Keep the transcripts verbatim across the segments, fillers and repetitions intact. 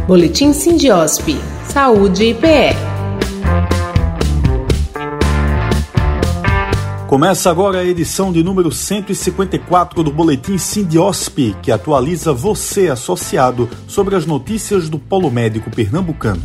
Boletim Sindiosp. Saúde e P E. Começa agora a edição de número cento e cinquenta e quatro do Boletim Sindiosp, que atualiza você, associado, sobre as notícias do Polo Médico Pernambucano.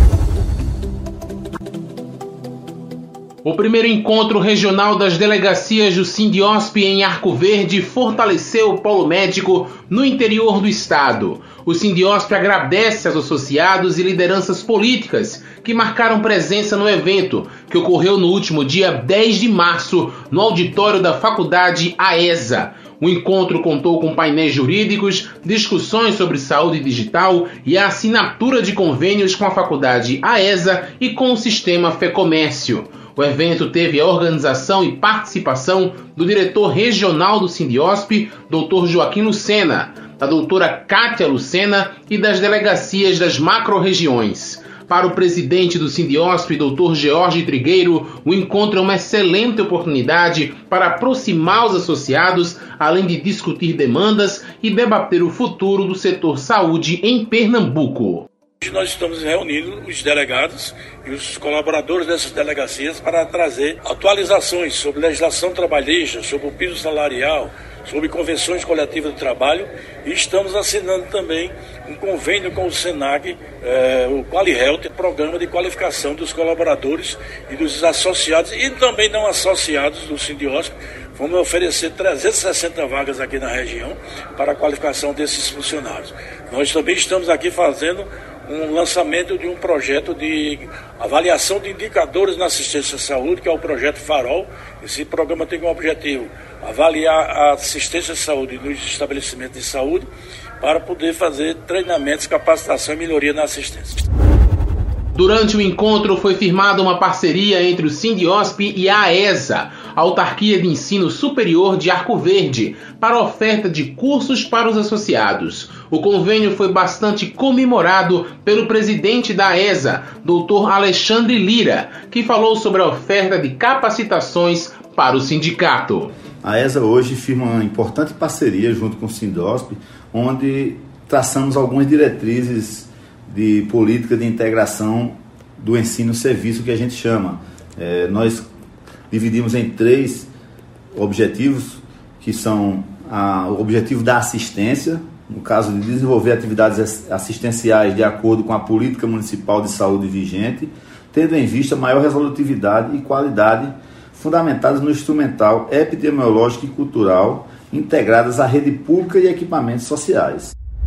O primeiro encontro regional das delegacias do Sindiosp em Arco Verde fortaleceu o Polo Médico no interior do estado. O Sindiosp agradece aos associados e lideranças políticas que marcaram presença no evento, que ocorreu no último dia dez de março, no auditório da Faculdade AESA. O encontro contou com painéis jurídicos, discussões sobre saúde digital e a assinatura de convênios com a Faculdade AESA e com o Sistema FEComércio. O evento teve a organização e participação do diretor regional do Sindiosp, doutor Joaquim Lucena, da doutora Kátia Lucena e das delegacias das macro-regiões. Para o presidente do Sindiosp, doutor George Trigueiro, o encontro é uma excelente oportunidade para aproximar os associados, além de discutir demandas e debater o futuro do setor saúde em Pernambuco. Nós estamos reunindo os delegados e os colaboradores dessas delegacias para trazer atualizações sobre legislação trabalhista, sobre o piso salarial, sobre convenções coletivas de trabalho, e estamos assinando também um convênio com o SENAC, eh, o QualiHealth, programa de qualificação dos colaboradores e dos associados e também não associados do Sindiosp. Vamos oferecer trezentas e sessenta vagas aqui na região para a qualificação desses funcionários. Nós também estamos aqui fazendo um lançamento de um projeto de avaliação de indicadores na assistência à saúde, que é o projeto Farol. Esse programa tem como objetivo avaliar a assistência à saúde nos estabelecimentos de saúde para poder fazer treinamentos, capacitação e melhoria na assistência. Durante o encontro foi firmada uma parceria entre o Sindiosp e a AESA, a Autarquia de Ensino Superior de Arco Verde, para a oferta de cursos para os associados. O convênio foi bastante comemorado pelo presidente da AESA, doutor Alexandre Lira, que falou sobre a oferta de capacitações para o sindicato. A AESA hoje firma uma importante parceria junto com o Sindiosp, onde traçamos algumas diretrizes de política de integração do ensino-serviço, que a gente chama. É, nós dividimos em três objetivos, que são a, o objetivo da assistência, no caso de desenvolver atividades assistenciais de acordo com a política municipal de saúde vigente, tendo em vista maior resolutividade e qualidade fundamentadas no instrumental epidemiológico e cultural, integradas à rede pública e equipamentos sociais.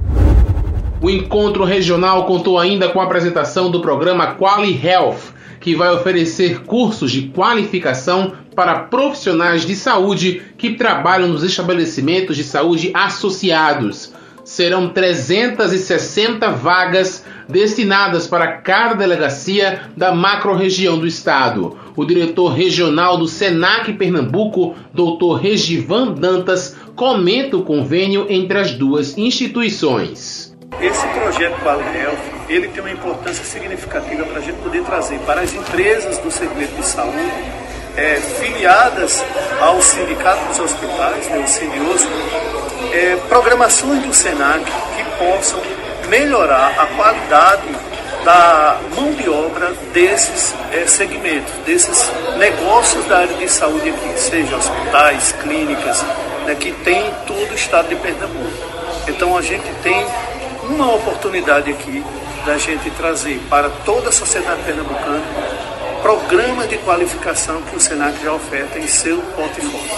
O encontro regional contou ainda com a apresentação do programa QualiHealth, que vai oferecer cursos de qualificação para profissionais de saúde que trabalham nos estabelecimentos de saúde associados. Serão trezentas e sessenta vagas destinadas para cada delegacia da macro-região do estado. O diretor regional do SENAC Pernambuco, doutor Regivan Dantas, comenta o convênio entre as duas instituições. Esse projeto QualiHealth, ele tem uma importância significativa para a gente poder trazer para as empresas do segmento de saúde, é, filiadas ao Sindicato dos Hospitais, né, o Sindiosp, é, programações do SENAC que possam melhorar a qualidade da mão de obra desses é, segmentos, desses negócios da área de saúde aqui, seja hospitais, clínicas, né, que tem em todo o estado de Pernambuco. Então a gente tem uma oportunidade aqui da gente trazer para toda a sociedade pernambucana programas de qualificação que o SENAC já oferta em seu portfólio.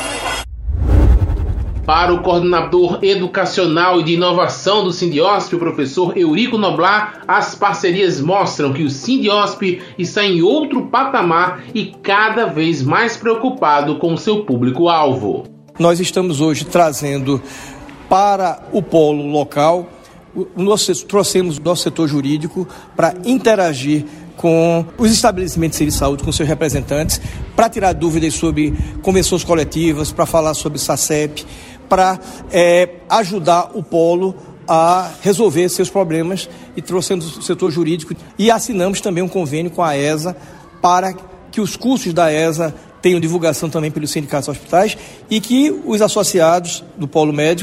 Para o coordenador educacional e de inovação do Sindiosp, o professor Eurico Noblar, as parcerias mostram que o Sindiosp está em outro patamar e cada vez mais preocupado com o seu público-alvo. Nós estamos hoje trazendo para o polo local, nós trouxemos nosso setor jurídico para interagir com os estabelecimentos de saúde, com seus representantes, para tirar dúvidas sobre convenções coletivas, para falar sobre SACEP, para é, ajudar o polo a resolver seus problemas, e trouxemos o setor jurídico e assinamos também um convênio com a AESA para que os cursos da AESA tenham divulgação também pelos sindicatos hospitais e que os associados do polo médico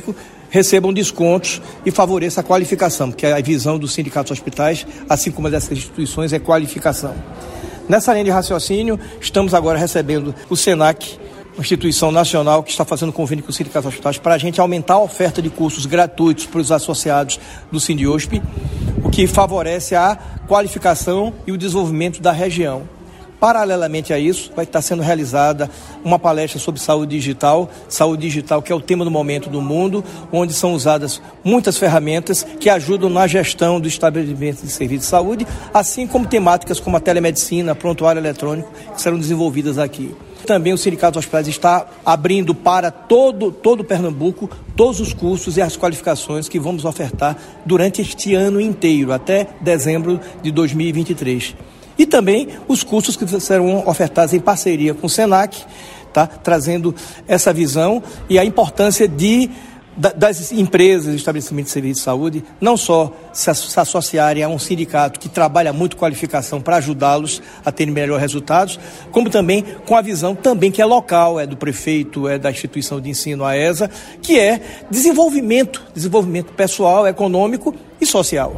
recebam descontos e favoreça a qualificação, porque a visão dos sindicatos hospitais, assim como dessas instituições, é qualificação. Nessa linha de raciocínio, estamos agora recebendo o SENAC, uma instituição nacional que está fazendo convênio com os sindicatos hospitais para a gente aumentar a oferta de cursos gratuitos para os associados do Sindiosp, o que favorece a qualificação e o desenvolvimento da região. Paralelamente a isso, vai estar sendo realizada uma palestra sobre saúde digital, saúde digital que é o tema do momento do mundo, onde são usadas muitas ferramentas que ajudam na gestão do estabelecimento de serviço de saúde, assim como temáticas como a telemedicina, prontuário eletrônico, que serão desenvolvidas aqui. Também o Sindicato dos Hospitais está abrindo para todo, todo Pernambuco todos os cursos e as qualificações que vamos ofertar durante este ano inteiro, até dezembro de dois mil e vinte e três. E também os cursos que serão ofertados em parceria com o SENAC, tá? Trazendo essa visão e a importância de, das empresas e estabelecimentos de serviço de saúde não só se associarem a um sindicato que trabalha muito qualificação para ajudá-los a terem melhores resultados, como também com a visão também que é local, é do prefeito, é da instituição de ensino, a ESA, que é desenvolvimento, desenvolvimento pessoal, econômico e social.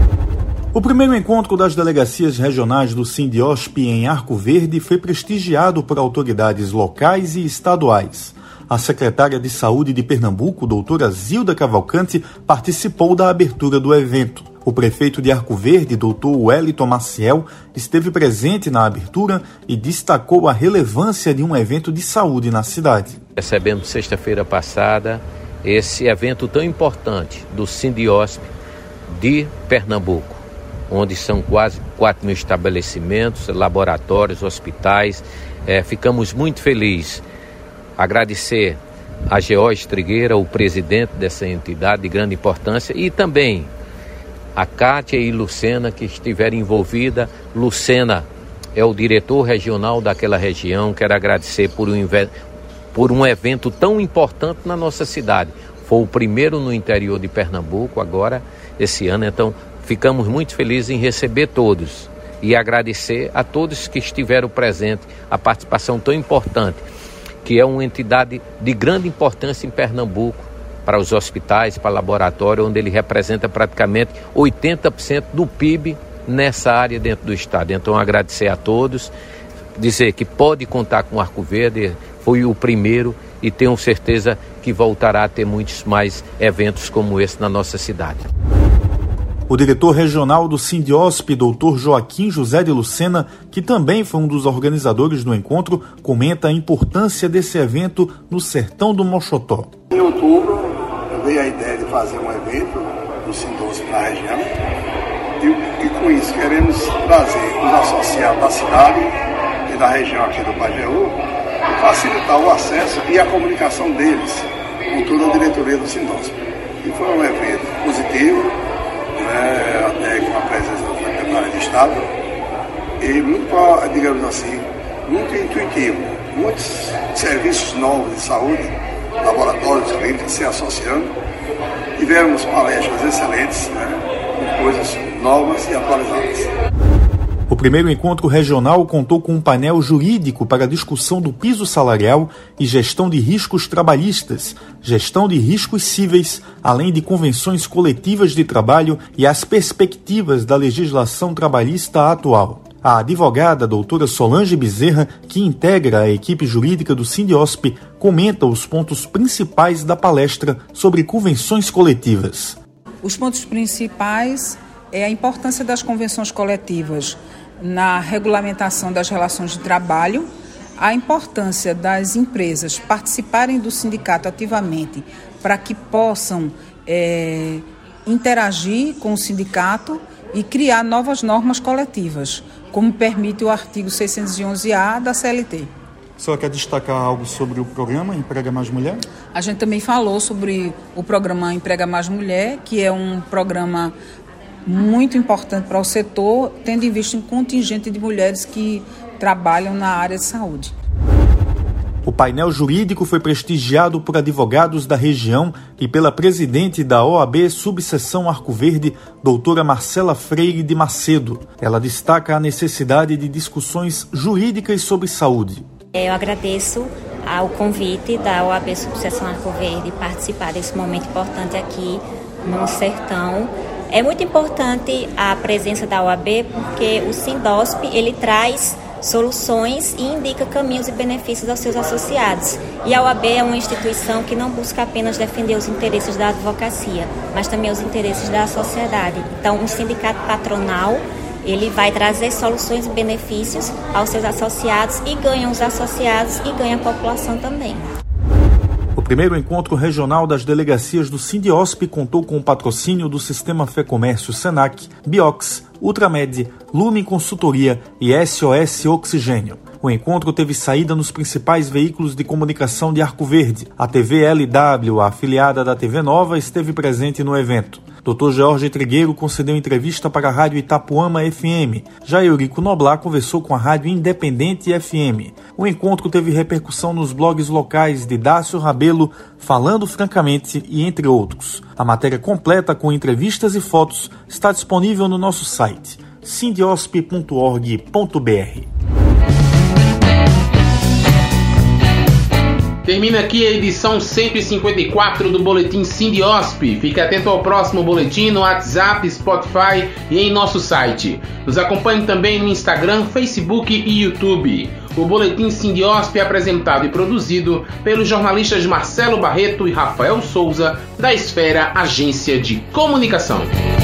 O primeiro encontro das delegacias regionais do Sindiosp em Arco Verde foi prestigiado por autoridades locais e estaduais. A secretária de Saúde de Pernambuco, doutora Zilda Cavalcante, participou da abertura do evento. O prefeito de Arco Verde, doutor Wellington Maciel, esteve presente na abertura e destacou a relevância de um evento de saúde na cidade. Recebemos sexta-feira passada esse evento tão importante do Sindiosp de Pernambuco, onde são quase quatro mil estabelecimentos, laboratórios, hospitais. É, ficamos muito felizes. Agradecer a George Trigueira, o presidente dessa entidade de grande importância, e também a Kátia e Lucena, que estiveram envolvidas. Lucena é o diretor regional daquela região. Quero agradecer por um, por um evento tão importante na nossa cidade. Foi o primeiro no interior de Pernambuco, agora, esse ano, então ficamos muito felizes em receber todos e agradecer a todos que estiveram presentes, a participação tão importante, que é uma entidade de grande importância em Pernambuco, para os hospitais, para o laboratório, onde ele representa praticamente oitenta por cento do P I B nessa área dentro do estado. Então, agradecer a todos, dizer que pode contar com o Arco Verde, foi o primeiro e tenho certeza que voltará a ter muitos mais eventos como esse na nossa cidade. O diretor regional do Sindiosp, doutor Joaquim José de Lucena, que também foi um dos organizadores do encontro, comenta a importância desse evento no sertão do Moxotó. Em outubro, veio a ideia de fazer um evento do Sindiosp na região e, e com isso queremos trazer os associados da cidade e da região aqui do Pajeú e facilitar o acesso e a comunicação deles com toda a diretoria do Sindiosp. E foi um evento positivo, né, até com a presença da secretária de Estado, e muito, digamos assim, muito intuitivo. Muitos serviços novos de saúde, laboratórios, clínicas se associando. Tivemos palestras excelentes, né, com coisas novas e atualizadas. O primeiro encontro regional contou com um painel jurídico para a discussão do piso salarial e gestão de riscos trabalhistas, gestão de riscos cíveis, além de convenções coletivas de trabalho e as perspectivas da legislação trabalhista atual. A advogada doutora Solange Bezerra, que integra a equipe jurídica do Sindiosp, comenta os pontos principais da palestra sobre convenções coletivas. Os pontos principais é a importância das convenções coletivas na regulamentação das relações de trabalho, a importância das empresas participarem do sindicato ativamente para que possam é, interagir com o sindicato e criar novas normas coletivas, como permite o artigo seiscentos e onze A da C L T. A senhora quer destacar algo sobre o programa Emprega Mais Mulher? A gente também falou sobre o programa Emprega Mais Mulher, que é um programa muito importante para o setor, tendo em vista um contingente de mulheres que trabalham na área de saúde. O painel jurídico foi prestigiado por advogados da região e pela presidente da O A B Subseção Arco Verde, doutora Marcela Freire de Macedo. Ela destaca a necessidade de discussões jurídicas sobre saúde. Eu agradeço ao convite da O A B Subseção Arco Verde participar desse momento importante aqui no Sertão. É muito importante a presença da O A B porque o Sindosp ele traz soluções e indica caminhos e benefícios aos seus associados. E a O A B é uma instituição que não busca apenas defender os interesses da advocacia, mas também os interesses da sociedade. Então, um sindicato patronal, ele vai trazer soluções e benefícios aos seus associados e ganham os associados e ganha a população também. O primeiro encontro regional das delegacias do Sindiosp contou com o patrocínio do Sistema Fé Comércio Senac, Biox, Ultramed, Lumen Consultoria e S O S Oxigênio. O encontro teve saída nos principais veículos de comunicação de Arco Verde. A T V L W, a afiliada da T V Nova, esteve presente no evento. doutor Jorge Trigueiro concedeu entrevista para a Rádio Itapuama F M. Já Eurico Noblar conversou com a Rádio Independente F M. O encontro teve repercussão nos blogs locais de Dácio Rabelo, Falando Francamente e entre outros. A matéria completa com entrevistas e fotos está disponível no nosso site sindiosp ponto org ponto b r. Termina aqui a edição cento e cinquenta e quatro do Boletim Sindiosp. Fique atento ao próximo boletim no WhatsApp, Spotify e em nosso site. Nos acompanhe também no Instagram, Facebook e YouTube. O Boletim Sindiosp é apresentado e produzido pelos jornalistas Marcelo Barreto e Rafael Souza, da Esfera Agência de Comunicação.